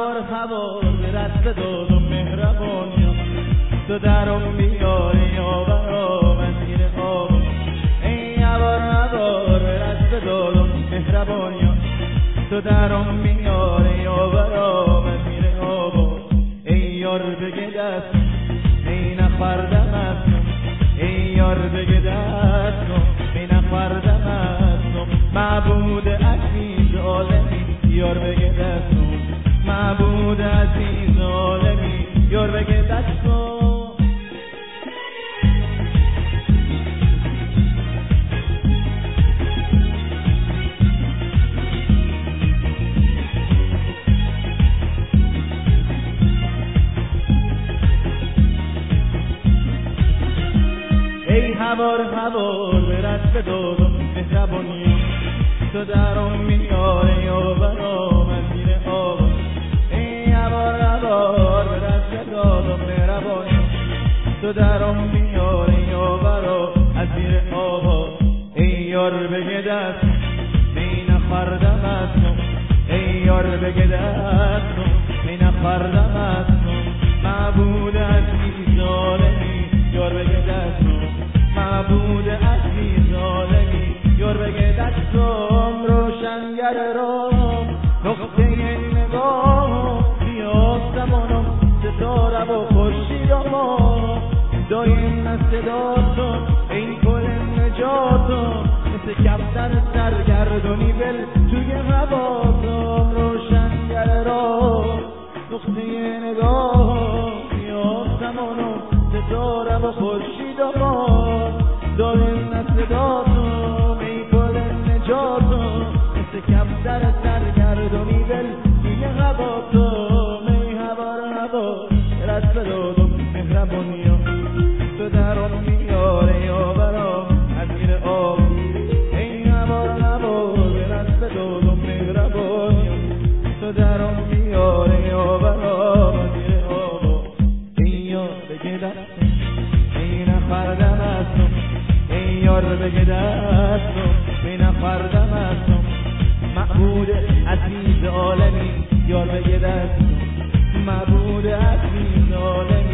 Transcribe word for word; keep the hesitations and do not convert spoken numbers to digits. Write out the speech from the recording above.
هوار هوار به دست داد و مهربانی تو درم بیاری یا برام از گیر آب ای هوار هوار به دست داد و مهربانی تو درم بیاری یا برام از گیر آب ای یار بگه دست ای نخوردم از ای یار بگه دست ای نخوردم از معبود عزیز عالمی یار بگه دست معبود عزیز عالمی یار بگه دست ای هوار هوار به دست داد و مهربانی تو درم میاری و برام از گیر آب ای هوار هوار به دست داد و مهربانی تو درم میاری و برام از گیر آب ای یار بگه دست ای نخوردم از ای یار بگه دست ای نخوردم از معبود عزیز عالمی یار بگه دست معبود عزیز عالمی یار بگه دستم روشنگر رام نقطه نگاه بیاد زمانم ستاره و خورشید ما دایم از صداتون این کل نجاتم مثل کفتر سرگردونی بل توی هواتم روشنگر رام نقطه نگاه بیاد زمانم ستاره و خورشید ما دایم از صداتم ای کل نجاتم مثل کفتر سرگردونی بل توی هواتم ای هوار هوار دست دادم مهربانی تو درم میاره یا برام از گیر آب ای هوار هوار دست دادم مهربانی تو درم میاره یا برام از گیر آب ای یار بگه دست ای نخوردم از ای یار بگه دست ای نخوردم از معبود عزیز عالمی یار بگه دست معبود عزیز عالمی